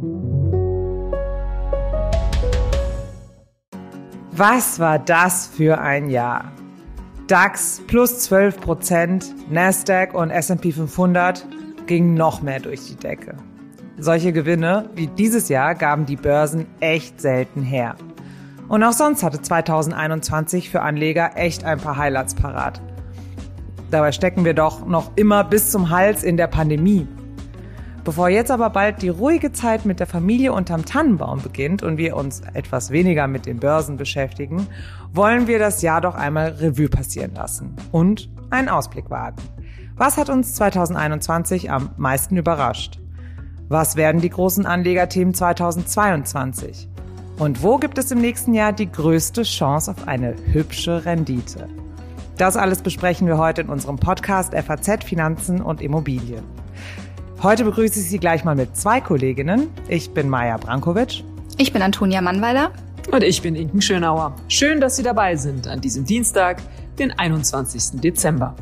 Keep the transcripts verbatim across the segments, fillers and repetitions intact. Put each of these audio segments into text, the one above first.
Was war das für ein Jahr? DAX plus zwölf Prozent, Nasdaq und S und P fünfhundert gingen noch mehr durch die Decke. Solche Gewinne wie dieses Jahr gaben die Börsen echt selten her. Und auch sonst hatte zweitausendeinundzwanzig für Anleger echt ein paar Highlights parat. Dabei stecken wir doch noch immer bis zum Hals in der Pandemie. Bevor jetzt aber bald die ruhige Zeit mit der Familie unterm Tannenbaum beginnt und wir uns etwas weniger mit den Börsen beschäftigen, wollen wir das Jahr doch einmal Revue passieren lassen und einen Ausblick wagen. Was hat uns zweitausendeinundzwanzig am meisten überrascht? Was werden die großen Anlegerthemen zweitausendzweiundzwanzig? Und wo gibt es im nächsten Jahr die größte Chance auf eine hübsche Rendite? Das alles besprechen wir heute in unserem Podcast F A Z Finanzen und Immobilien. Heute begrüße ich Sie gleich mal mit zwei Kolleginnen. Ich bin Maja Brankovic. Ich bin Antonia Mannweiler. Und ich bin Inken Schönauer. Schön, dass Sie dabei sind an diesem Dienstag, den einundzwanzigsten Dezember.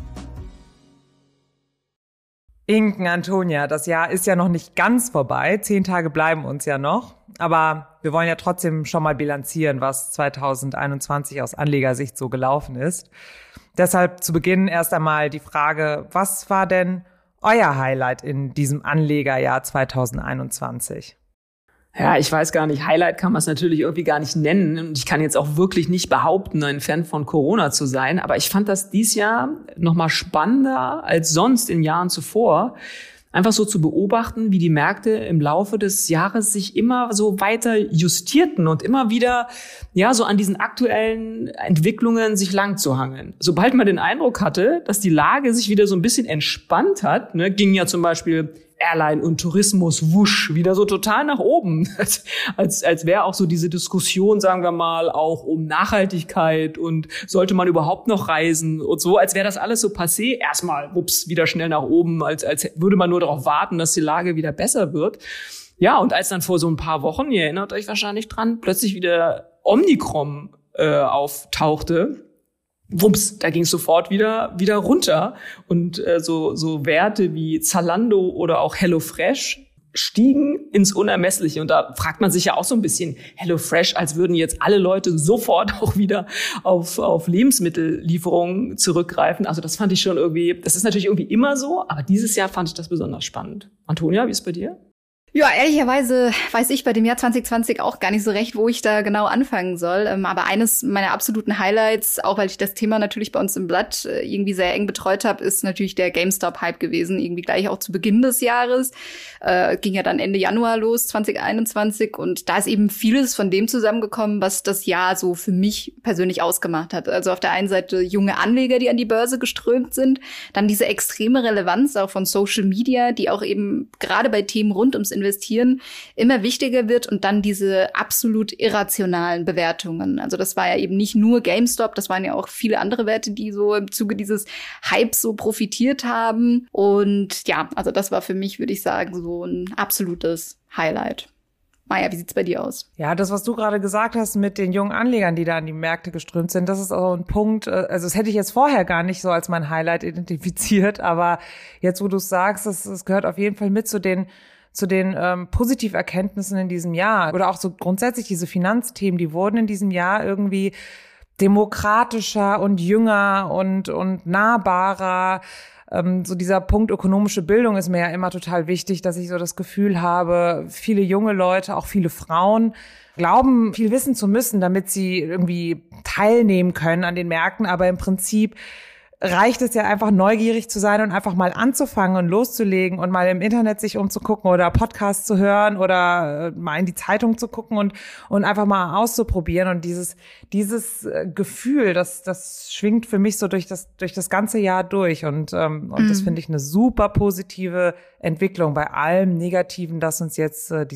Inken, Antonia, das Jahr ist ja noch nicht ganz vorbei. Zehn Tage bleiben uns ja noch. Aber wir wollen ja trotzdem schon mal bilanzieren, was zweitausendeinundzwanzig aus Anlegersicht so gelaufen ist. Deshalb zu Beginn erst einmal die Frage, was war denn euer Highlight in diesem Anlegerjahr zweitausendeinundzwanzig? Ja, ich weiß gar nicht. Highlight kann man es natürlich irgendwie gar nicht nennen. Und ich kann jetzt auch wirklich nicht behaupten, ein Fan von Corona zu sein. Aber ich fand das dieses Jahr noch mal spannender als sonst in Jahren zuvor. Einfach so zu beobachten, wie die Märkte im Laufe des Jahres sich immer so weiter justierten und immer wieder, ja, so an diesen aktuellen Entwicklungen sich lang zu hangeln. Sobald man den Eindruck hatte, dass die Lage sich wieder so ein bisschen entspannt hat, ne, ging ja zum Beispiel Airline und Tourismus wusch wieder so total nach oben, als als, als wäre auch so diese Diskussion, sagen wir mal, auch um Nachhaltigkeit und sollte man überhaupt noch reisen und so, als wäre das alles so passé. Erstmal, wups, wieder schnell nach oben, als als würde man nur darauf warten, dass die Lage wieder besser wird. Ja, und als dann vor so ein paar Wochen, ihr erinnert euch wahrscheinlich dran, plötzlich wieder Omikron äh, auftauchte, wumps, da ging es sofort wieder wieder runter und äh, so so Werte wie Zalando oder auch HelloFresh stiegen ins Unermessliche. Und da fragt man sich ja auch so ein bisschen, HelloFresh, als würden jetzt alle Leute sofort auch wieder auf auf Lebensmittellieferungen zurückgreifen. Also das fand ich schon irgendwie, das ist natürlich irgendwie immer so, aber dieses Jahr fand ich das besonders spannend. Antonia, wie ist es bei dir? Ja, ehrlicherweise weiß ich bei dem Jahr zwanzig zwanzig auch gar nicht so recht, wo ich da genau anfangen soll. Aber eines meiner absoluten Highlights, auch weil ich das Thema natürlich bei uns im Blatt irgendwie sehr eng betreut habe, ist natürlich der GameStop-Hype gewesen. Irgendwie gleich auch zu Beginn des Jahres. Äh, ging ja dann Ende Januar los, zwanzig einundzwanzig. Und da ist eben vieles von dem zusammengekommen, was das Jahr so für mich persönlich ausgemacht hat. Also auf der einen Seite junge Anleger, die an die Börse geströmt sind. Dann diese extreme Relevanz auch von Social Media, die auch eben gerade bei Themen rund ums Investieren immer wichtiger wird und dann diese absolut irrationalen Bewertungen. Also das war ja eben nicht nur GameStop, das waren ja auch viele andere Werte, die so im Zuge dieses Hypes so profitiert haben. Und ja, also das war für mich, würde ich sagen, so ein absolutes Highlight. Maja, wie sieht's bei dir aus? Ja, das, was du gerade gesagt hast mit den jungen Anlegern, die da an die Märkte geströmt sind, das ist auch ein Punkt, also das hätte ich jetzt vorher gar nicht so als mein Highlight identifiziert, aber jetzt, wo du es sagst, das, das gehört auf jeden Fall mit zu den zu den ähm, Positiverkenntnissen in diesem Jahr oder auch so grundsätzlich diese Finanzthemen, die wurden in diesem Jahr irgendwie demokratischer und jünger und und nahbarer. Ähm, so dieser Punkt ökonomische Bildung ist mir ja immer total wichtig, dass ich so das Gefühl habe, viele junge Leute, auch viele Frauen, glauben, viel wissen zu müssen, damit sie irgendwie teilnehmen können an den Märkten, aber im Prinzip reicht es ja einfach, neugierig zu sein und einfach mal anzufangen und loszulegen und mal im Internet sich umzugucken oder Podcasts zu hören oder mal in die Zeitung zu gucken und und einfach mal auszuprobieren. Und dieses dieses Gefühl, das das schwingt für mich so durch das durch das ganze Jahr durch. Und ähm, und mhm. das finde ich eine super positive Entwicklung bei allem Negativen, das uns jetzt äh, diese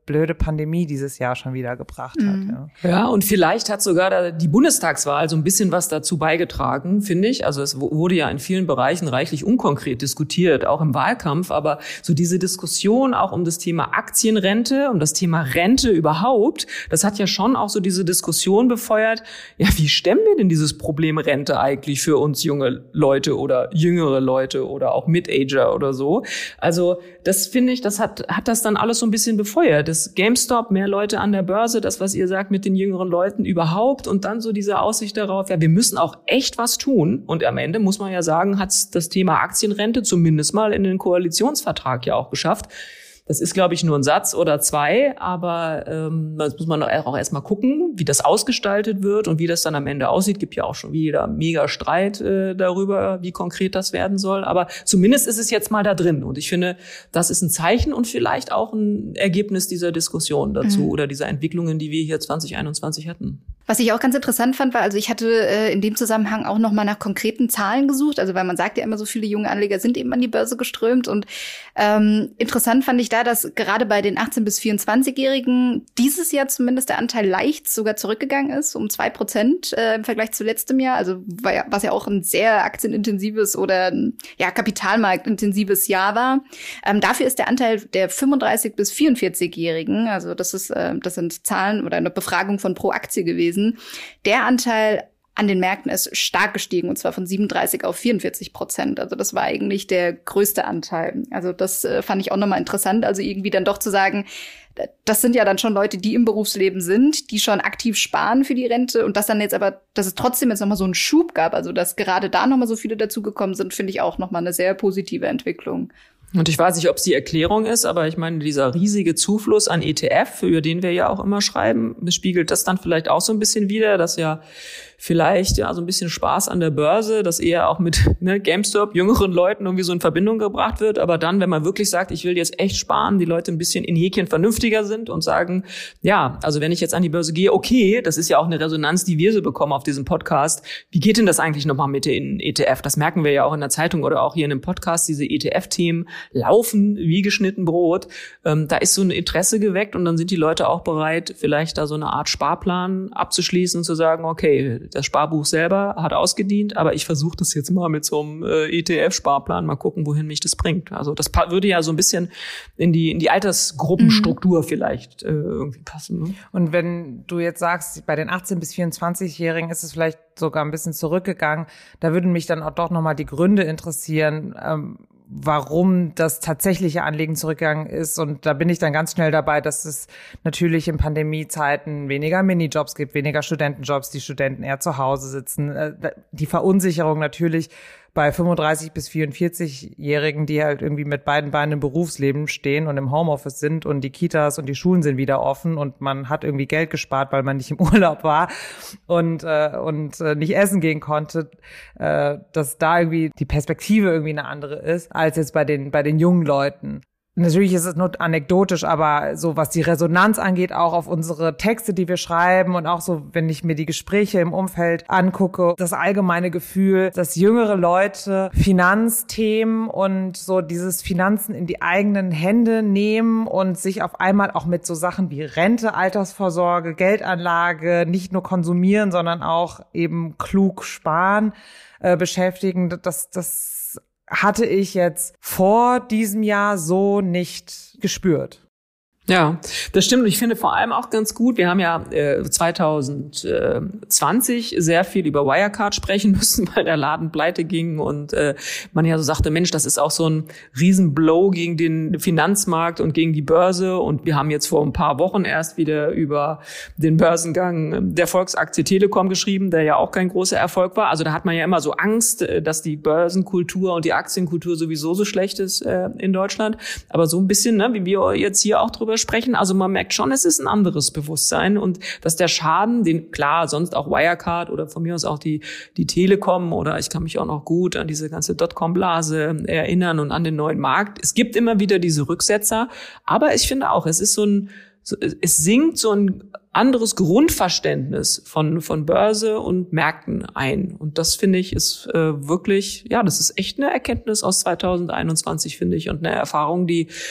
blöde Pandemie dieses Jahr schon wieder gebracht hat. Mhm. Ja. ja, und vielleicht hat sogar die Bundestagswahl so ein bisschen was dazu beigetragen, finde ich. Also es wurde ja in vielen Bereichen reichlich unkonkret diskutiert, auch im Wahlkampf. Aber so diese Diskussion auch um das Thema Aktienrente, um das Thema Rente überhaupt, das hat ja schon auch so diese Diskussion befeuert. Ja, wie stemmen wir denn dieses Problem Rente eigentlich für uns junge Leute oder jüngere Leute oder auch Mid-Ager oder so? Also das finde ich, das hat hat das dann alles so ein bisschen befeuert. Das GameStop, mehr Leute an der Börse, das, was ihr sagt mit den jüngeren Leuten überhaupt und dann so diese Aussicht darauf, ja, wir müssen auch echt was tun. Und am Ende muss man ja sagen, hat das Thema Aktienrente zumindest mal in den Koalitionsvertrag ja auch geschafft. Das ist, glaube ich, nur ein Satz oder zwei, aber ähm, das muss man auch erstmal gucken, wie das ausgestaltet wird und wie das dann am Ende aussieht. Gibt ja auch schon wieder mega Streit äh, darüber, wie konkret das werden soll. Aber zumindest ist es jetzt mal da drin. Und ich finde, das ist ein Zeichen und vielleicht auch ein Ergebnis dieser Diskussion dazu mhm. oder dieser Entwicklungen, die wir hier zwanzig einundzwanzig hatten. Was ich auch ganz interessant fand, war, also ich hatte äh, in dem Zusammenhang auch noch mal nach konkreten Zahlen gesucht, also weil man sagt ja immer, so viele junge Anleger sind eben an die Börse geströmt und ähm, interessant fand ich da, dass gerade bei den achtzehn- bis vierundzwanzigjährigen dieses Jahr zumindest der Anteil leicht sogar zurückgegangen ist, um zwei Prozent äh, im Vergleich zu letztem Jahr, also was ja auch ein sehr aktienintensives oder ja kapitalmarktintensives Jahr war. Ähm, dafür ist der Anteil der fünfunddreißig- bis vierundvierzigjährigen, also das ist äh, das sind Zahlen oder eine Befragung von pro Aktie gewesen, der Anteil an den Märkten ist stark gestiegen, und zwar von siebenunddreißig auf vierundvierzig Prozent. Also das war eigentlich der größte Anteil. Also das äh, fand ich auch nochmal interessant. Also irgendwie dann doch zu sagen, das sind ja dann schon Leute, die im Berufsleben sind, die schon aktiv sparen für die Rente, und dass dann jetzt aber, dass es trotzdem jetzt nochmal so einen Schub gab, also dass gerade da nochmal so viele dazugekommen sind, finde ich auch nochmal eine sehr positive Entwicklung. Und ich weiß nicht, ob es die Erklärung ist, aber ich meine, dieser riesige Zufluss an E T F, über den wir ja auch immer schreiben, spiegelt das dann vielleicht auch so ein bisschen wider, dass ja vielleicht ja so ein bisschen Spaß an der Börse, das eher auch mit ne, GameStop, jüngeren Leuten irgendwie so in Verbindung gebracht wird. Aber dann, wenn man wirklich sagt, ich will jetzt echt sparen, die Leute ein bisschen in Häkchen vernünftiger sind und sagen, ja, also wenn ich jetzt an die Börse gehe, okay, das ist ja auch eine Resonanz, die wir so bekommen auf diesem Podcast. Wie geht denn das eigentlich nochmal mit den E T F? Das merken wir ja auch in der Zeitung oder auch hier in dem Podcast. Diese E T F-Themen laufen wie geschnitten Brot. Ähm, da ist so ein Interesse geweckt und dann sind die Leute auch bereit, vielleicht da so eine Art Sparplan abzuschließen und zu sagen, okay, das Sparbuch selber hat ausgedient, aber ich versuche das jetzt mal mit so einem äh, E T F-Sparplan, mal gucken, wohin mich das bringt. Also das pa- würde ja so ein bisschen in die in die Altersgruppenstruktur mhm. vielleicht äh, irgendwie passen. Ne? Und wenn du jetzt sagst, bei den achtzehn- bis vierundzwanzigjährigen ist es vielleicht sogar ein bisschen zurückgegangen, da würden mich dann auch doch nochmal die Gründe interessieren, ähm, warum das tatsächliche Anlegen zurückgegangen ist. Und da bin ich dann ganz schnell dabei, dass es natürlich in Pandemiezeiten weniger Minijobs gibt, weniger Studentenjobs, die Studenten eher zu Hause sitzen. Die Verunsicherung natürlich bei fünfunddreißig- bis vierundvierzigjährigen, die halt irgendwie mit beiden Beinen im Berufsleben stehen und im Homeoffice sind und die Kitas und die Schulen sind wieder offen und man hat irgendwie Geld gespart, weil man nicht im Urlaub war und äh, und äh, nicht essen gehen konnte, äh, dass da irgendwie die Perspektive irgendwie eine andere ist als jetzt bei den bei den jungen Leuten. Natürlich ist es nur anekdotisch, aber so was die Resonanz angeht, auch auf unsere Texte, die wir schreiben und auch so, wenn ich mir die Gespräche im Umfeld angucke, das allgemeine Gefühl, dass jüngere Leute Finanzthemen und so dieses Finanzen in die eigenen Hände nehmen und sich auf einmal auch mit so Sachen wie Rente, Altersvorsorge, Geldanlage nicht nur konsumieren, sondern auch eben klug sparen, äh, beschäftigen. Das, das hatte ich jetzt vor diesem Jahr so nicht gespürt. Ja, das stimmt. Und ich finde vor allem auch ganz gut, wir haben ja äh, zwanzig zwanzig sehr viel über Wirecard sprechen müssen, weil der Laden pleite ging und äh, man ja so sagte, Mensch, das ist auch so ein Riesenblow gegen den Finanzmarkt und gegen die Börse. Und wir haben jetzt vor ein paar Wochen erst wieder über den Börsengang der Volksaktie Telekom geschrieben, der ja auch kein großer Erfolg war. Also da hat man ja immer so Angst, dass die Börsenkultur und die Aktienkultur sowieso so schlecht ist äh, in Deutschland. Aber so ein bisschen, ne, wie wir jetzt hier auch drüber sprechen. Also man merkt schon, es ist ein anderes Bewusstsein und dass der Schaden, den klar sonst auch Wirecard oder von mir aus auch die die Telekom oder ich kann mich auch noch gut an diese ganze Dotcom-Blase erinnern und an den neuen Markt. Es gibt immer wieder diese Rücksetzer, aber ich finde auch, es ist so ein so, es sinkt so ein anderes Grundverständnis von von Börse und Märkten ein und das finde ich ist äh, wirklich, ja, das ist echt eine Erkenntnis aus zwanzig einundzwanzig, finde ich, und eine Erfahrung, die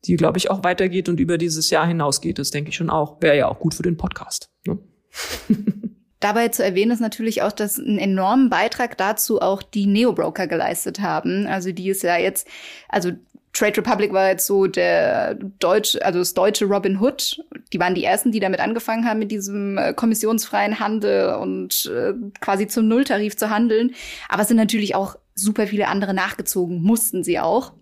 die, glaube ich, auch weitergeht und über dieses Jahr hinausgeht. Das denke ich schon auch. Wäre ja auch gut für den Podcast. Ne? Dabei zu erwähnen ist natürlich auch, dass einen enormen Beitrag dazu auch die Neo-Broker geleistet haben. Also die ist ja jetzt, also Trade Republic war jetzt so der deutsche, also das deutsche Robin Hood. Die waren die ersten, die damit angefangen haben, mit diesem äh, kommissionsfreien Handel und äh, quasi zum Nulltarif zu handeln. Aber es sind natürlich auch super viele andere nachgezogen, mussten sie auch.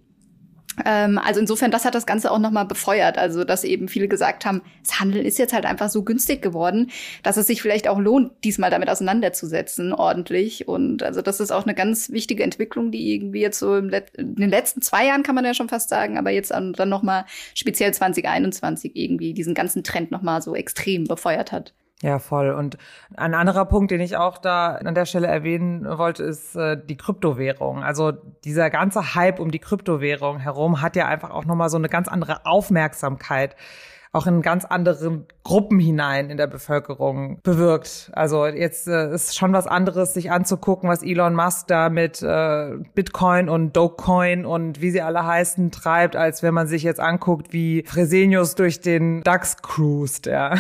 Ähm, also insofern, das hat das Ganze auch nochmal befeuert. Also, dass eben viele gesagt haben, das Handeln ist jetzt halt einfach so günstig geworden, dass es sich vielleicht auch lohnt, diesmal damit auseinanderzusetzen, ordentlich. Und also, das ist auch eine ganz wichtige Entwicklung, die irgendwie jetzt so im Let- in den letzten zwei Jahren, kann man ja schon fast sagen, aber jetzt dann nochmal speziell zwanzig einundzwanzig irgendwie diesen ganzen Trend nochmal so extrem befeuert hat. Ja, voll. Und ein anderer Punkt, den ich auch da an der Stelle erwähnen wollte, ist äh, die Kryptowährung. Also dieser ganze Hype um die Kryptowährung herum hat ja einfach auch nochmal so eine ganz andere Aufmerksamkeit auch in ganz andere Gruppen hinein in der Bevölkerung bewirkt. Also jetzt äh, ist schon was anderes, sich anzugucken, was Elon Musk da mit äh, Bitcoin und Dogecoin und wie sie alle heißen treibt, als wenn man sich jetzt anguckt, wie Fresenius durch den DAX cruist, ja.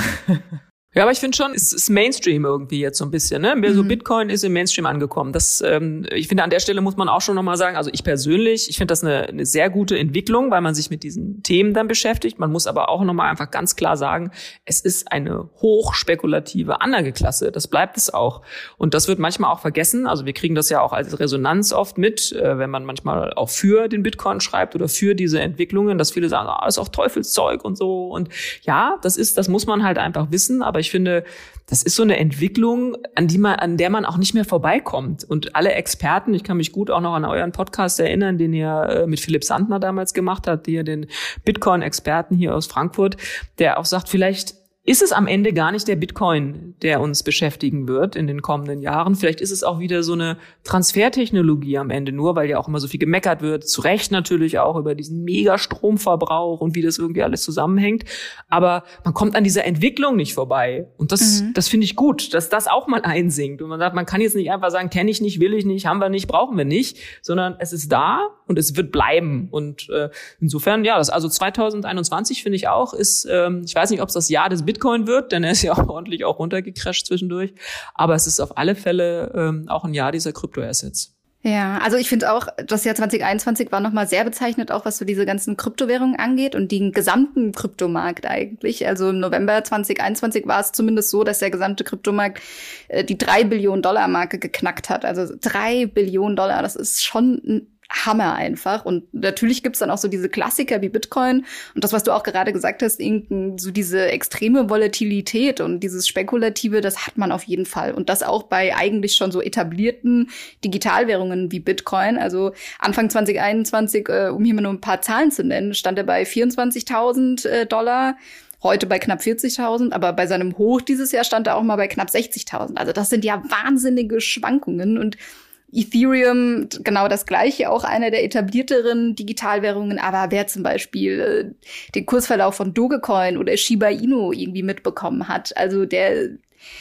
Ja, aber ich finde schon, es ist Mainstream irgendwie jetzt so ein bisschen, ne? Mehr so Bitcoin ist im Mainstream angekommen. Das, ähm, ich finde, an der Stelle muss man auch schon nochmal sagen, also ich persönlich, ich finde das eine, eine sehr gute Entwicklung, weil man sich mit diesen Themen dann beschäftigt. Man muss aber auch nochmal einfach ganz klar sagen, es ist eine hochspekulative Anlageklasse. Das bleibt es auch. Und das wird manchmal auch vergessen. Also wir kriegen das ja auch als Resonanz oft mit, äh, wenn man manchmal auch für den Bitcoin schreibt oder für diese Entwicklungen, dass viele sagen, ah, das ist auch Teufelszeug und so. Und ja, das ist, das muss man halt einfach wissen, aber ich finde, das ist so eine Entwicklung, an die man, an der man auch nicht mehr vorbeikommt. Und alle Experten, ich kann mich gut auch noch an euren Podcast erinnern, den ihr mit Philipp Sandner damals gemacht habt, ihr den Bitcoin-Experten hier aus Frankfurt, der auch sagt, vielleicht ist es am Ende gar nicht der Bitcoin, der uns beschäftigen wird in den kommenden Jahren. Vielleicht ist es auch wieder so eine Transfertechnologie am Ende nur, weil ja auch immer so viel gemeckert wird. Zu Recht natürlich auch über diesen Mega-Stromverbrauch und wie das irgendwie alles zusammenhängt. Aber man kommt an dieser Entwicklung nicht vorbei. Und das, mhm. das finde ich gut, dass das auch mal einsinkt. Und man sagt, man kann jetzt nicht einfach sagen, kenne ich nicht, will ich nicht, haben wir nicht, brauchen wir nicht, sondern es ist da und es wird bleiben. Und äh, insofern, ja, das also zwanzig einundzwanzig finde ich auch, ist, ähm, ich weiß nicht, ob es das Jahr des Bitcoin wird, denn er ist ja auch ordentlich auch runtergecrasht zwischendurch. Aber es ist auf alle Fälle ähm, auch ein Jahr dieser Kryptoassets. Ja, also ich finde auch, das Jahr zwanzig einundzwanzig war nochmal sehr bezeichnet, auch was so diese ganzen Kryptowährungen angeht und den gesamten Kryptomarkt eigentlich. Also im November zwanzig einundzwanzig war es zumindest so, dass der gesamte Kryptomarkt äh, die drei Billionen Dollar Marke geknackt hat. Also drei Billionen Dollar, das ist schon ein Hammer einfach. Und natürlich gibt's dann auch so diese Klassiker wie Bitcoin und das, was du auch gerade gesagt hast, so diese extreme Volatilität und dieses Spekulative, das hat man auf jeden Fall. Und das auch bei eigentlich schon so etablierten Digitalwährungen wie Bitcoin. Also Anfang zwanzig einundzwanzig, äh, um hier mal nur ein paar Zahlen zu nennen, stand er bei vierundzwanzigtausend äh, Dollar. Heute bei knapp vierzigtausend, aber bei seinem Hoch dieses Jahr stand er auch mal bei knapp sechzigtausend. Also das sind ja wahnsinnige Schwankungen und Ethereum, genau das Gleiche, auch eine der etablierteren Digitalwährungen. Aber wer zum Beispiel äh, den Kursverlauf von Dogecoin oder Shiba Inu irgendwie mitbekommen hat, also der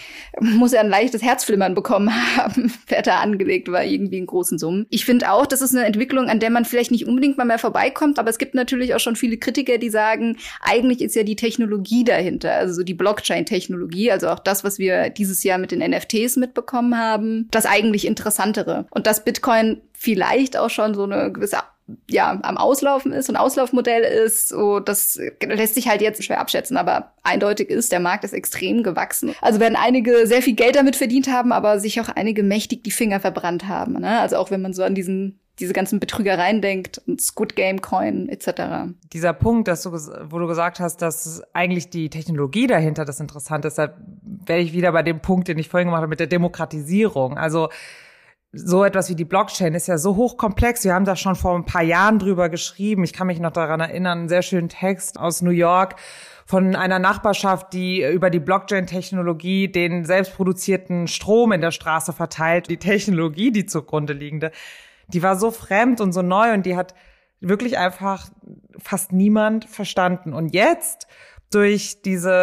muss ja ein leichtes Herzflimmern bekommen haben, wer da angelegt war, irgendwie in großen Summen. Ich finde auch, das ist eine Entwicklung, an der man vielleicht nicht unbedingt mal mehr vorbeikommt, aber es gibt natürlich auch schon viele Kritiker, die sagen, eigentlich ist ja die Technologie dahinter, also so die Blockchain-Technologie, also auch das, was wir dieses Jahr mit den N F Ts mitbekommen haben, das eigentlich Interessantere. Und dass Bitcoin vielleicht auch schon so eine gewisse ja, am Auslaufen ist und Auslaufmodell ist, so, das lässt sich halt jetzt schwer abschätzen, aber eindeutig ist, der Markt ist extrem gewachsen. Also werden einige sehr viel Geld damit verdient haben, aber sich auch einige mächtig die Finger verbrannt haben, ne? Also auch wenn man so an diesen diese ganzen Betrügereien denkt und Squid Game Coin et cetera. Dieser Punkt, dass du, wo du gesagt hast, dass eigentlich die Technologie dahinter das Interessante ist, da werde ich wieder bei dem Punkt, den ich vorhin gemacht habe, mit der Demokratisierung. Also so etwas wie die Blockchain ist ja so hochkomplex. Wir haben da schon vor ein paar Jahren drüber geschrieben. Ich kann mich noch daran erinnern, einen sehr schönen Text aus New York von einer Nachbarschaft, die über die Blockchain-Technologie den selbstproduzierten Strom in der Straße verteilt. Die Technologie, die zugrunde liegende, die war so fremd und so neu und die hat wirklich einfach fast niemand verstanden. Und jetzt durch diese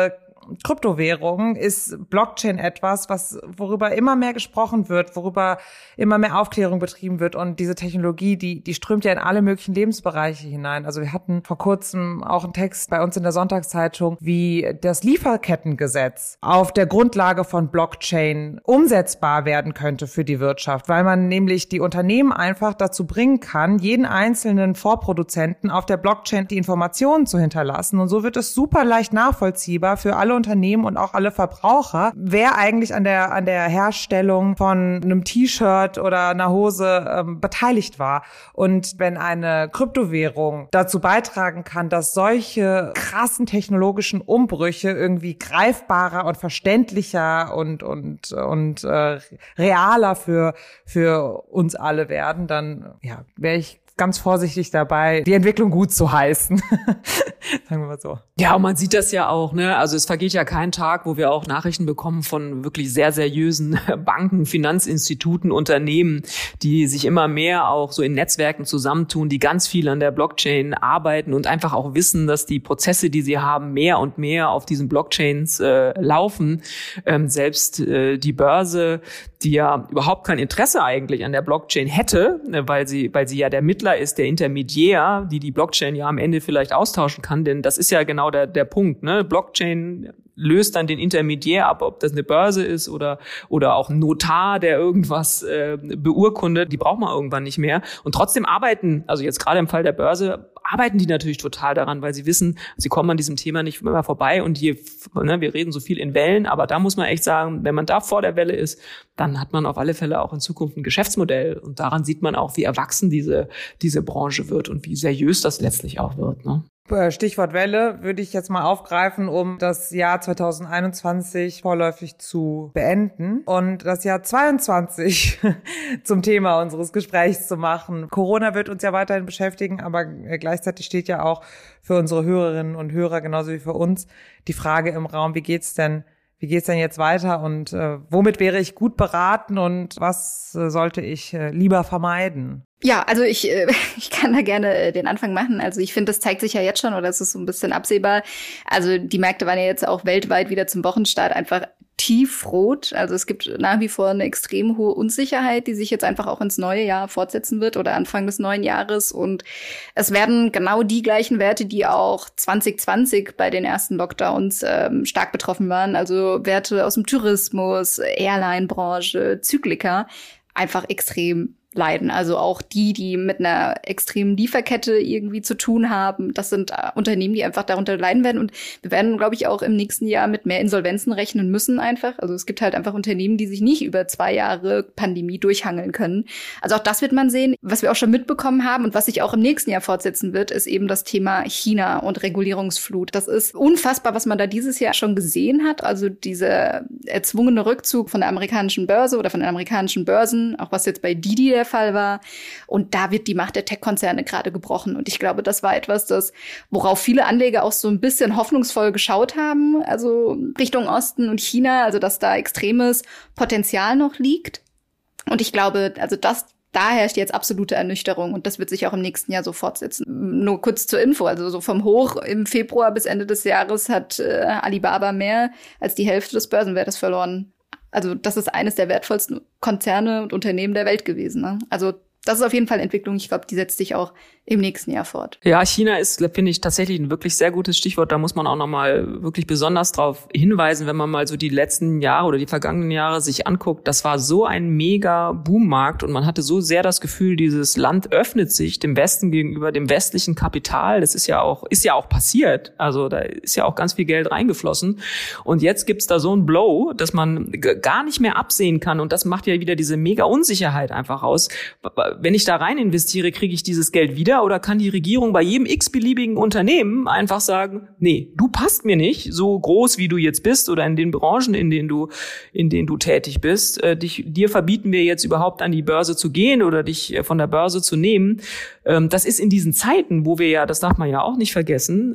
Kryptowährungen ist Blockchain etwas, was worüber immer mehr gesprochen wird, worüber immer mehr Aufklärung betrieben wird. Und diese Technologie, die die strömt ja in alle möglichen Lebensbereiche hinein. Also wir hatten vor kurzem auch einen Text bei uns in der Sonntagszeitung, wie das Lieferkettengesetz auf der Grundlage von Blockchain umsetzbar werden könnte für die Wirtschaft, weil man nämlich die Unternehmen einfach dazu bringen kann, jeden einzelnen Vorproduzenten auf der Blockchain die Informationen zu hinterlassen. Und so wird es super leicht nachvollziehbar für alle Unternehmen und auch alle Verbraucher, wer eigentlich an der an der Herstellung von einem T-Shirt oder einer Hose ähm, beteiligt war. Und wenn eine Kryptowährung dazu beitragen kann, dass solche krassen technologischen Umbrüche irgendwie greifbarer und verständlicher und und und äh, realer für für uns alle werden, dann ja, wäre ich ganz vorsichtig dabei, die Entwicklung gut zu heißen. Sagen wir mal so. Ja, und man sieht das ja auch, ne? Also es vergeht ja kein Tag, wo wir auch Nachrichten bekommen von wirklich sehr seriösen Banken, Finanzinstituten, Unternehmen, die sich immer mehr auch so in Netzwerken zusammentun, die ganz viel an der Blockchain arbeiten und einfach auch wissen, dass die Prozesse, die sie haben, mehr und mehr auf diesen Blockchains äh, laufen. Ähm, selbst äh, die Börse, die ja überhaupt kein Interesse eigentlich an der Blockchain hätte, weil sie, weil sie ja der Mittler ist, der Intermediär, die die Blockchain ja am Ende vielleicht austauschen kann, denn das ist ja genau der, der Punkt, ne? Blockchain löst dann den Intermediär ab, ob das eine Börse ist oder oder auch ein Notar, der irgendwas äh, beurkundet, die braucht man irgendwann nicht mehr. Und trotzdem arbeiten, also jetzt gerade im Fall der Börse, arbeiten die natürlich total daran, weil sie wissen, sie kommen an diesem Thema nicht mehr vorbei. Und je, ne, wir reden so viel in Wellen, aber da muss man echt sagen, wenn man da vor der Welle ist, dann hat man auf alle Fälle auch in Zukunft ein Geschäftsmodell. Und daran sieht man auch, wie erwachsen diese diese Branche wird und wie seriös das letztlich auch wird, ne? Stichwort Welle würde ich jetzt mal aufgreifen, um das Jahr zwanzig einundzwanzig vorläufig zu beenden und das Jahr zweiundzwanzig zum Thema unseres Gesprächs zu machen. Corona wird uns ja weiterhin beschäftigen, aber gleichzeitig steht ja auch für unsere Hörerinnen und Hörer genauso wie für uns die Frage im Raum, wie geht's denn Wie geht's denn jetzt weiter und äh, womit wäre ich gut beraten und was äh, sollte ich äh, lieber vermeiden? Ja, also ich äh, ich kann da gerne äh, den Anfang machen. Also ich finde, das zeigt sich ja jetzt schon, oder es ist so ein bisschen absehbar. Also die Märkte waren ja jetzt auch weltweit wieder zum Wochenstart einfach tiefrot. Also es gibt nach wie vor eine extrem hohe Unsicherheit, die sich jetzt einfach auch ins neue Jahr fortsetzen wird oder Anfang des neuen Jahres. Und es werden genau die gleichen Werte, die auch zwanzig zwanzig bei den ersten Lockdowns ähm, stark betroffen waren. Also Werte aus dem Tourismus, Airline-Branche, Zyklika, einfach extrem leiden. Also auch die, die mit einer extremen Lieferkette irgendwie zu tun haben. Das sind äh, Unternehmen, die einfach darunter leiden werden. Und wir werden, glaube ich, auch im nächsten Jahr mit mehr Insolvenzen rechnen müssen einfach. Also es gibt halt einfach Unternehmen, die sich nicht über zwei Jahre Pandemie durchhangeln können. Also auch das wird man sehen. Was wir auch schon mitbekommen haben und was sich auch im nächsten Jahr fortsetzen wird, ist eben das Thema China und Regulierungsflut. Das ist unfassbar, was man da dieses Jahr schon gesehen hat. Also dieser erzwungene Rückzug von der amerikanischen Börse oder von den amerikanischen Börsen, auch was jetzt bei Didi der Fall war. Und da wird die Macht der Tech-Konzerne gerade gebrochen. Und ich glaube, das war etwas, das, worauf viele Anleger auch so ein bisschen hoffnungsvoll geschaut haben, also Richtung Osten und China, also dass da extremes Potenzial noch liegt. Und ich glaube, also das Da herrscht jetzt absolute Ernüchterung und das wird sich auch im nächsten Jahr so fortsetzen. Nur kurz zur Info, also so vom Hoch im Februar bis Ende des Jahres hat äh, Alibaba mehr als die Hälfte des Börsenwertes verloren. Also das ist eines der wertvollsten Konzerne und Unternehmen der Welt gewesen, ne? Also das ist auf jeden Fall Entwicklung. Ich glaube, die setzt sich auch im nächsten Jahr fort. Ja, China ist, finde ich, tatsächlich ein wirklich sehr gutes Stichwort. Da muss man auch nochmal wirklich besonders drauf hinweisen, wenn man mal so die letzten Jahre oder die vergangenen Jahre sich anguckt. Das war so ein mega Boommarkt und man hatte so sehr das Gefühl, dieses Land öffnet sich dem Westen gegenüber, dem westlichen Kapital. Das ist ja auch, ist ja auch passiert. Also da ist ja auch ganz viel Geld reingeflossen. Und jetzt gibt's da so einen Blow, dass man g- gar nicht mehr absehen kann. Und das macht ja wieder diese mega Unsicherheit einfach aus. Wenn ich da rein investiere, kriege ich dieses Geld wieder oder kann die Regierung bei jedem x-beliebigen Unternehmen einfach sagen, nee, du passt mir nicht, so groß wie du jetzt bist oder in den Branchen, in denen du in denen du tätig bist, äh, dich, dir verbieten wir jetzt überhaupt an die Börse zu gehen oder dich äh, von der Börse zu nehmen. Ähm, das ist in diesen Zeiten, wo wir ja, das darf man ja auch nicht vergessen,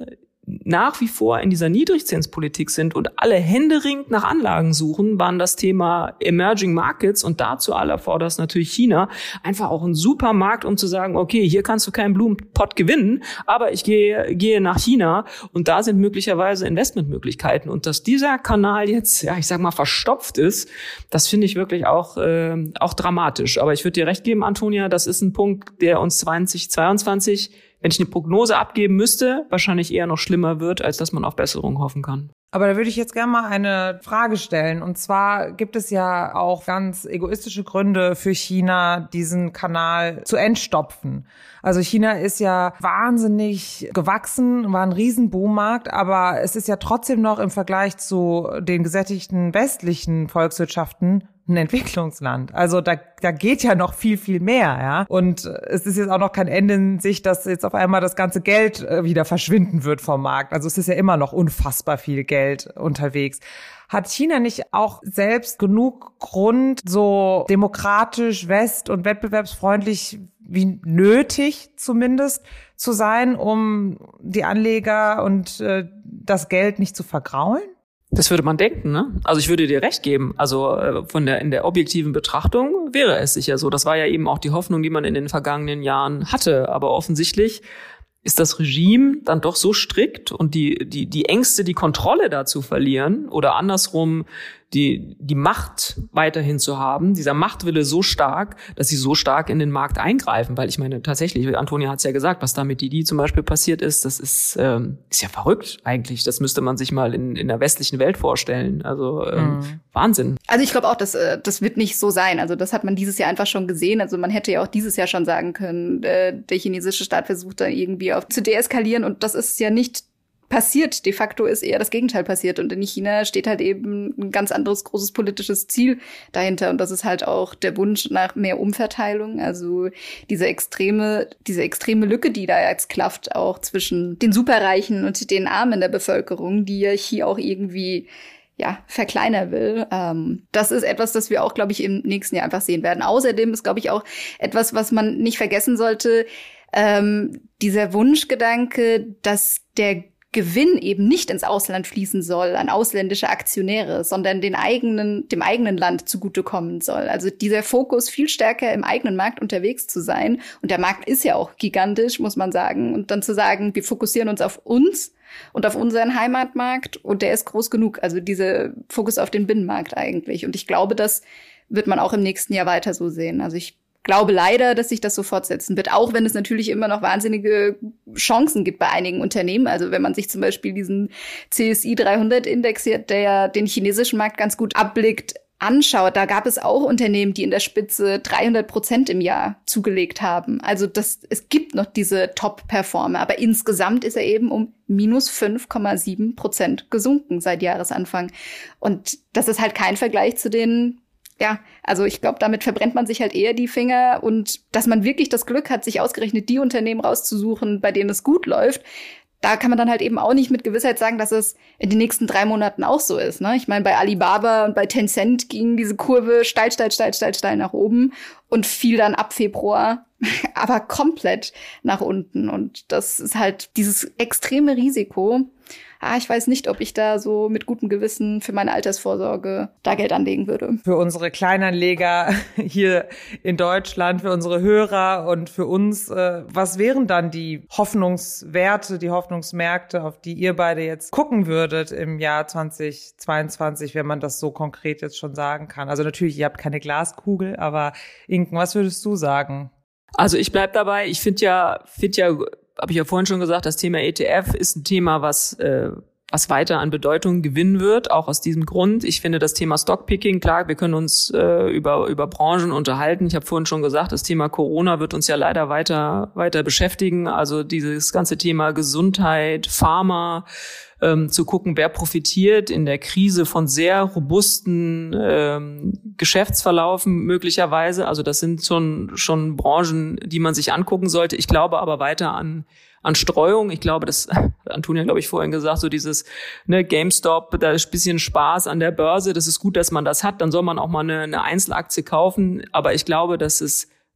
nach wie vor in dieser Niedrigzinspolitik sind und alle händeringend nach Anlagen suchen, waren das Thema Emerging Markets und dazu allervorderst natürlich China einfach auch ein super Markt, um zu sagen, okay, hier kannst du keinen Blumenpott gewinnen, aber ich gehe, gehe nach China und da sind möglicherweise Investmentmöglichkeiten. Und dass dieser Kanal jetzt, ja, ich sag mal, verstopft ist, das finde ich wirklich auch, äh, auch dramatisch. Aber ich würde dir recht geben, Antonia, das ist ein Punkt, der uns zweitausendzweiundzwanzig, wenn ich eine Prognose abgeben müsste, wahrscheinlich eher noch schlimmer wird, als dass man auf Besserung hoffen kann. Aber da würde ich jetzt gerne mal eine Frage stellen. Und zwar gibt es ja auch ganz egoistische Gründe für China, diesen Kanal zu entstopfen. Also China ist ja wahnsinnig gewachsen, war ein Riesenboommarkt, aber es ist ja trotzdem noch im Vergleich zu den gesättigten westlichen Volkswirtschaften ein Entwicklungsland. Also da, da geht ja noch viel, viel mehr, ja. Und es ist jetzt auch noch kein Ende in Sicht, dass jetzt auf einmal das ganze Geld wieder verschwinden wird vom Markt. Also es ist ja immer noch unfassbar viel Geld unterwegs. Hat China nicht auch selbst genug Grund, so demokratisch, west- und wettbewerbsfreundlich wie nötig zumindest zu sein, um die Anleger und äh, das Geld nicht zu vergraulen? Das würde man denken, ne? Also ich würde dir recht geben. Also äh, von der in der objektiven Betrachtung wäre es sicher so. Das war ja eben auch die Hoffnung, die man in den vergangenen Jahren hatte. Aber offensichtlich ist das Regime dann doch so strikt und die die die Ängste, die Kontrolle da zu verlieren oder andersrum die die Macht weiterhin zu haben, dieser Machtwille so stark, dass sie so stark in den Markt eingreifen. Weil ich meine, tatsächlich, Antonia hat es ja gesagt, was da mit Didi zum Beispiel passiert ist, das ist ähm, ist ja verrückt eigentlich. Das müsste man sich mal in in der westlichen Welt vorstellen. Also ähm, mhm. Wahnsinn. Also ich glaube auch, dass äh, das wird nicht so sein. Also das hat man dieses Jahr einfach schon gesehen. Also man hätte ja auch dieses Jahr schon sagen können, äh, der chinesische Staat versucht da irgendwie auf zu deeskalieren und das ist ja nicht passiert. De facto ist eher das Gegenteil passiert. Und in China steht halt eben ein ganz anderes großes politisches Ziel dahinter. Und das ist halt auch der Wunsch nach mehr Umverteilung. Also diese extreme, diese extreme Lücke, die da jetzt klafft, auch zwischen den Superreichen und den Armen der Bevölkerung, die ja hier auch irgendwie ja, verkleinern will. Ähm, das ist etwas, das wir auch, glaube ich, im nächsten Jahr einfach sehen werden. Außerdem ist, glaube ich, auch etwas, was man nicht vergessen sollte, ähm, dieser Wunschgedanke, dass der Gewinn eben nicht ins Ausland fließen soll, an ausländische Aktionäre, sondern den eigenen, dem eigenen Land zugutekommen soll. Also dieser Fokus, viel stärker im eigenen Markt unterwegs zu sein. Und der Markt ist ja auch gigantisch, muss man sagen. Und dann zu sagen, wir fokussieren uns auf uns und auf unseren Heimatmarkt. Und der ist groß genug. Also dieser Fokus auf den Binnenmarkt eigentlich. Und ich glaube, das wird man auch im nächsten Jahr weiter so sehen. Also ich glaube leider, dass sich das so fortsetzen wird, auch wenn es natürlich immer noch wahnsinnige Chancen gibt bei einigen Unternehmen. Also wenn man sich zum Beispiel diesen C S I dreihundert Index, der ja den chinesischen Markt ganz gut abblickt, anschaut, da gab es auch Unternehmen, die in der Spitze dreihundert Prozent im Jahr zugelegt haben. Also das, es gibt noch diese Top-Performer, aber insgesamt ist er eben um minus fünf Komma sieben Prozent gesunken seit Jahresanfang. Und das ist halt kein Vergleich zu den Ja, also ich glaube, damit verbrennt man sich halt eher die Finger und dass man wirklich das Glück hat, sich ausgerechnet die Unternehmen rauszusuchen, bei denen es gut läuft, da kann man dann halt eben auch nicht mit Gewissheit sagen, dass es in den nächsten drei Monaten auch so ist. Ne? Ich meine, bei Alibaba und bei Tencent ging diese Kurve steil, steil, steil, steil, steil nach oben und fiel dann ab Februar aber komplett nach unten. Und das ist halt dieses extreme Risiko. Ah, ich weiß nicht, ob ich da so mit gutem Gewissen für meine Altersvorsorge da Geld anlegen würde. Für unsere Kleinanleger hier in Deutschland, für unsere Hörer und für uns, äh, was wären dann die Hoffnungswerte, die Hoffnungsmärkte, auf die ihr beide jetzt gucken würdet im Jahr zweitausendzweiundzwanzig, wenn man das so konkret jetzt schon sagen kann? Also natürlich, ihr habt keine Glaskugel, aber Inken, was würdest du sagen? Also ich bleib dabei, ich finde ja, finde ja, habe ich ja vorhin schon gesagt, das Thema E T F ist ein Thema, was äh, was weiter an Bedeutung gewinnen wird, auch aus diesem Grund. Ich finde das Thema Stockpicking, klar, wir können uns äh, über über Branchen unterhalten. Ich habe vorhin schon gesagt, das Thema Corona wird uns ja leider weiter weiter beschäftigen. Also dieses ganze Thema Gesundheit, Pharma, ähm, zu gucken, wer profitiert in der Krise von sehr robusten ähm, Geschäftsverlaufen möglicherweise. Also das sind schon schon Branchen, die man sich angucken sollte. Ich glaube aber weiter an an Streuung. Ich glaube, das hat Antonia, glaube ich, vorhin gesagt, so dieses ne GameStop, da ist ein bisschen Spaß an der Börse. Das ist gut, dass man das hat. Dann soll man auch mal eine, eine Einzelaktie kaufen. Aber ich glaube, dass es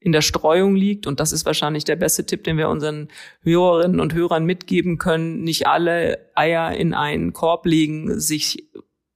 in der Streuung liegt. Und das ist wahrscheinlich der beste Tipp, den wir unseren Hörerinnen und Hörern mitgeben können. Nicht alle Eier in einen Korb legen, sich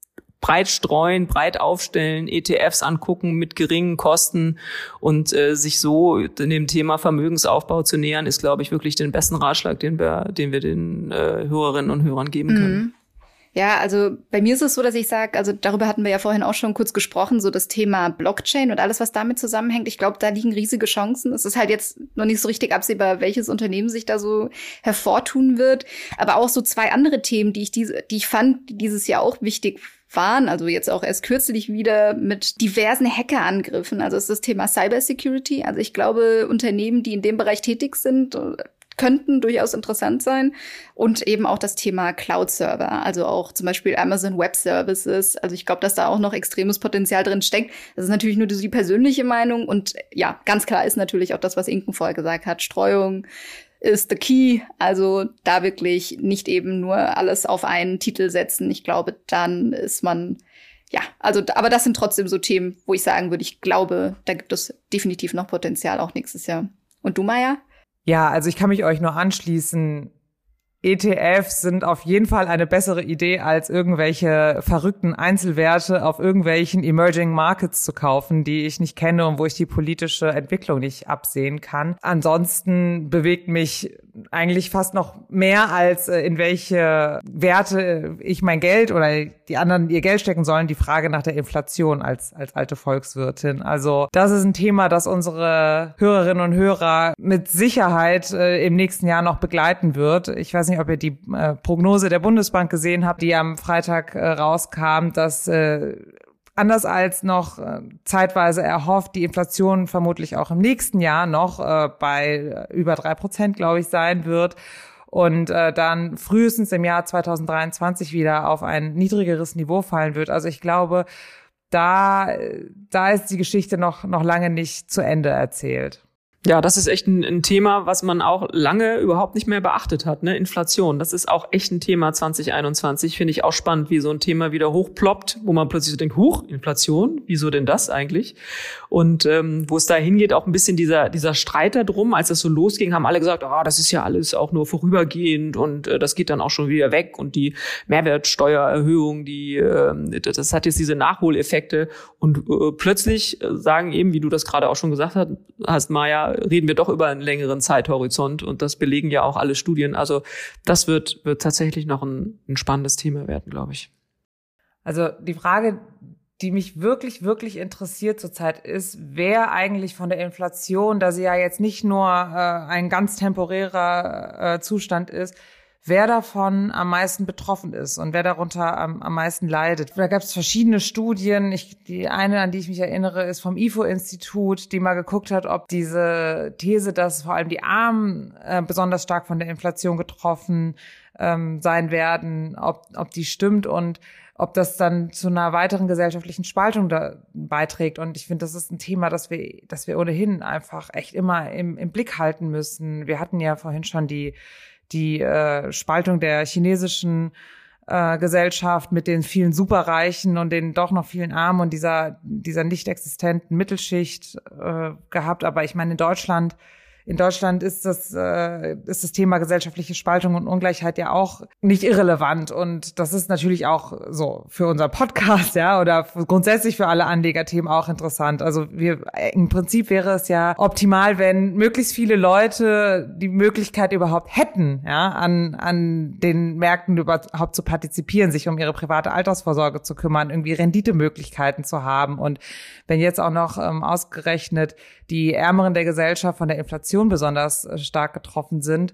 breit streuen, breit aufstellen, E T Fs angucken mit geringen Kosten und äh, sich so dem Thema Vermögensaufbau zu nähern, ist, glaube ich, wirklich den besten Ratschlag, den wir, den wir den äh, Hörerinnen und Hörern geben können. Mhm. Ja, also bei mir ist es so, dass ich sage, also darüber hatten wir ja vorhin auch schon kurz gesprochen, so das Thema Blockchain und alles, was damit zusammenhängt. Ich glaube, da liegen riesige Chancen. Es ist halt jetzt noch nicht so richtig absehbar, welches Unternehmen sich da so hervortun wird. Aber auch so zwei andere Themen, die ich diese, die ich fand, die dieses Jahr auch wichtig waren, also jetzt auch erst kürzlich wieder mit diversen Hackerangriffen. Also es ist das Thema Cybersecurity. Also ich glaube, Unternehmen, die in dem Bereich tätig sind, könnten durchaus interessant sein. Und eben auch das Thema Cloud-Server, also auch zum Beispiel Amazon Web Services. Also ich glaube, dass da auch noch extremes Potenzial drin steckt. Das ist natürlich nur die persönliche Meinung. Und ja, ganz klar ist natürlich auch das, was Inken vorher gesagt hat. Streuung ist the key. Also da wirklich nicht eben nur alles auf einen Titel setzen. Ich glaube, dann ist man, ja, also, aber das sind trotzdem so Themen, wo ich sagen würde, ich glaube, da gibt es definitiv noch Potenzial auch nächstes Jahr. Und du, Maya? Ja, also ich kann mich euch nur anschließen. E T Fs sind auf jeden Fall eine bessere Idee, als irgendwelche verrückten Einzelwerte auf irgendwelchen Emerging Markets zu kaufen, die ich nicht kenne und wo ich die politische Entwicklung nicht absehen kann. Ansonsten bewegt mich eigentlich fast noch mehr, als in welche Werte ich mein Geld oder die anderen ihr Geld stecken sollen, die Frage nach der Inflation als als alte Volkswirtin. Also das ist ein Thema, das unsere Hörerinnen und Hörer mit Sicherheit äh, im nächsten Jahr noch begleiten wird. Ich weiß nicht, ob ihr die äh, Prognose der Bundesbank gesehen habt, die am Freitag äh, rauskam, dass äh, anders als noch äh, zeitweise erhofft, die Inflation vermutlich auch im nächsten Jahr noch äh, bei über drei Prozent, glaube ich, sein wird und äh, dann frühestens im Jahr zwanzig dreiundzwanzig wieder auf ein niedrigeres Niveau fallen wird. Also ich glaube, da da ist die Geschichte noch noch lange nicht zu Ende erzählt. Ja, das ist echt ein, ein Thema, was man auch lange überhaupt nicht mehr beachtet hat, ne? Inflation, das ist auch echt ein Thema zwanzig einundzwanzig, finde ich auch spannend, wie so ein Thema wieder hochploppt, wo man plötzlich so denkt, huch, Inflation, wieso denn das eigentlich? Und ähm, wo es da hingeht, auch ein bisschen dieser dieser Streit da drum, als das so losging, haben alle gesagt, ah, oh, das ist ja alles auch nur vorübergehend und äh, das geht dann auch schon wieder weg und die Mehrwertsteuererhöhung, die äh, das hat jetzt diese Nachholeffekte und äh, plötzlich sagen eben, wie du das gerade auch schon gesagt hast, hast Maya, reden wir doch über einen längeren Zeithorizont und das belegen ja auch alle Studien. Also das wird wird tatsächlich noch ein, ein spannendes Thema werden, glaube ich. Also die Frage, die mich wirklich, wirklich interessiert zurzeit ist, wer eigentlich von der Inflation, da sie ja jetzt nicht nur äh, ein ganz temporärer äh, Zustand ist, wer davon am meisten betroffen ist und wer darunter am, am meisten leidet. Da gab es verschiedene Studien. Ich, die eine, an die ich mich erinnere, ist vom I F O-Institut, die mal geguckt hat, ob diese These, dass vor allem die Armen äh, besonders stark von der Inflation getroffen ähm, sein werden, ob, ob die stimmt und ob das dann zu einer weiteren gesellschaftlichen Spaltung da beiträgt. Und ich finde, das ist ein Thema, das wir, das wir ohnehin einfach echt immer im, im Blick halten müssen. Wir hatten ja vorhin schon die die äh, Spaltung der chinesischen äh, Gesellschaft mit den vielen Superreichen und den doch noch vielen Armen und dieser dieser nicht existenten Mittelschicht äh, gehabt. Aber ich meine, in Deutschland in Deutschland ist das äh, ist das Thema gesellschaftliche Spaltung und Ungleichheit ja auch nicht irrelevant und das ist natürlich auch so für unseren Podcast, ja, oder grundsätzlich für alle Anlegerthemen auch interessant. Also wir im Prinzip wäre es ja optimal, wenn möglichst viele Leute die Möglichkeit überhaupt hätten, ja, an an den Märkten überhaupt zu partizipieren, sich um ihre private Altersvorsorge zu kümmern, irgendwie Renditemöglichkeiten zu haben und wenn jetzt auch noch ähm, ausgerechnet die Ärmeren der Gesellschaft von der Inflation besonders stark getroffen sind,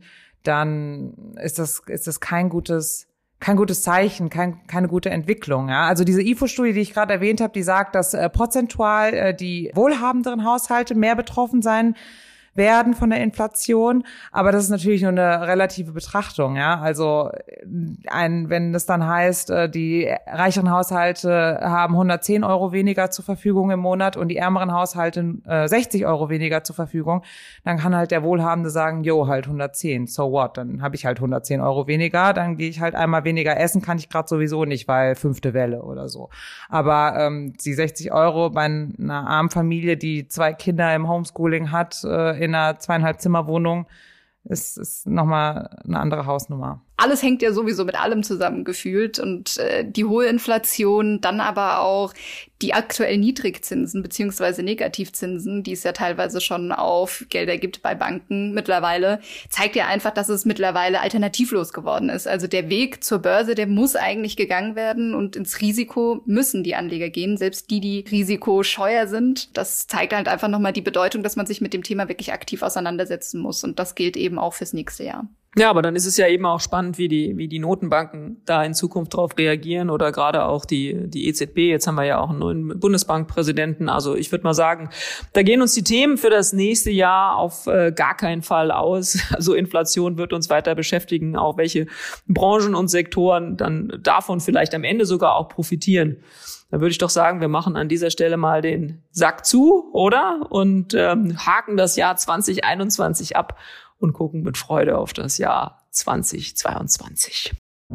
dann ist das ist das kein gutes kein gutes Zeichen, kein, keine gute Entwicklung. Ja? Also diese I F O-Studie, die ich gerade erwähnt habe, die sagt, dass äh, prozentual äh, die wohlhabenderen Haushalte mehr betroffen sein werden von der Inflation. Aber das ist natürlich nur eine relative Betrachtung, ja. Also ein, wenn es dann heißt, die reicheren Haushalte haben hundertzehn Euro weniger zur Verfügung im Monat und die ärmeren Haushalte äh, sechzig Euro weniger zur Verfügung, dann kann halt der Wohlhabende sagen, jo, halt hundertzehn, so what, dann habe ich halt hundertzehn Euro weniger, dann gehe ich halt einmal weniger essen, kann ich gerade sowieso nicht, weil fünfte Welle oder so. Aber ähm, die sechzig Euro bei einer armen Familie, die zwei Kinder im Homeschooling hat, äh, in einer zweieinhalb Zimmerwohnung, ist, ist nochmal eine andere Hausnummer. Alles hängt ja sowieso mit allem zusammengefühlt und äh, die hohe Inflation, dann aber auch die aktuell Niedrigzinsen beziehungsweise Negativzinsen, die es ja teilweise schon auf Gelder gibt bei Banken mittlerweile, zeigt ja einfach, dass es mittlerweile alternativlos geworden ist. Also der Weg zur Börse, der muss eigentlich gegangen werden und ins Risiko müssen die Anleger gehen, selbst die, die risikoscheuer sind. Das zeigt halt einfach nochmal die Bedeutung, dass man sich mit dem Thema wirklich aktiv auseinandersetzen muss und das gilt eben auch fürs nächste Jahr. Ja, aber dann ist es ja eben auch spannend, wie die wie die Notenbanken da in Zukunft drauf reagieren oder gerade auch die die E Z B. Jetzt haben wir ja auch einen neuen Bundesbankpräsidenten. Also ich würde mal sagen, da gehen uns die Themen für das nächste Jahr auf äh, gar keinen Fall aus. Also Inflation wird uns weiter beschäftigen, auch welche Branchen und Sektoren dann davon vielleicht am Ende sogar auch profitieren. Da würde ich doch sagen, wir machen an dieser Stelle mal den Sack zu, oder? Und ähm, haken das Jahr zwanzig einundzwanzig ab. Und gucken mit Freude auf das Jahr zwanzig zweiundzwanzig.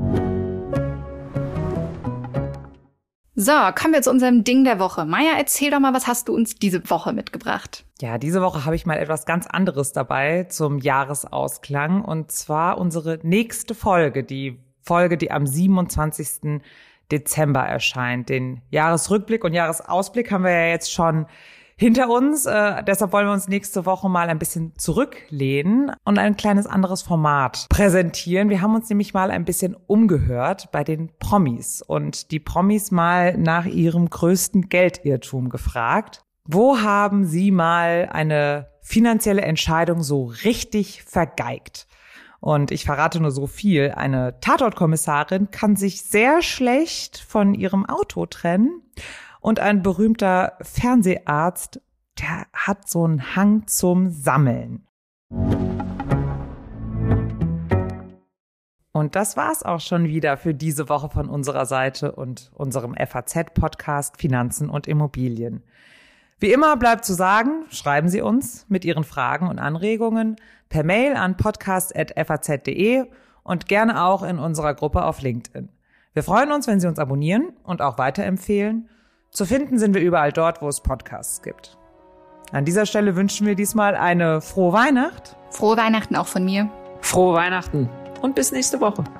So, kommen wir zu unserem Ding der Woche. Maja, erzähl doch mal, was hast du uns diese Woche mitgebracht? Ja, diese Woche habe ich mal etwas ganz anderes dabei zum Jahresausklang. Und zwar unsere nächste Folge, die Folge, die am siebenundzwanzigsten Dezember erscheint. Den Jahresrückblick und Jahresausblick haben wir ja jetzt schon hinter uns. Äh, deshalb wollen wir uns nächste Woche mal ein bisschen zurücklehnen und ein kleines anderes Format präsentieren. Wir haben uns nämlich mal ein bisschen umgehört bei den Promis und die Promis mal nach ihrem größten Geldirrtum gefragt. Wo haben sie mal eine finanzielle Entscheidung so richtig vergeigt? Und ich verrate nur so viel. Eine Tatortkommissarin kann sich sehr schlecht von ihrem Auto trennen. Und ein berühmter Fernseharzt, der hat so einen Hang zum Sammeln. Und das war's auch schon wieder für diese Woche von unserer Seite und unserem F A Z-Podcast Finanzen und Immobilien. Wie immer bleibt zu sagen, schreiben Sie uns mit Ihren Fragen und Anregungen per Mail an podcast at f a z punkt d e und gerne auch in unserer Gruppe auf LinkedIn. Wir freuen uns, wenn Sie uns abonnieren und auch weiterempfehlen. Zu finden sind wir überall dort, wo es Podcasts gibt. An dieser Stelle wünschen wir diesmal eine frohe Weihnacht. Frohe Weihnachten auch von mir. Frohe Weihnachten und bis nächste Woche.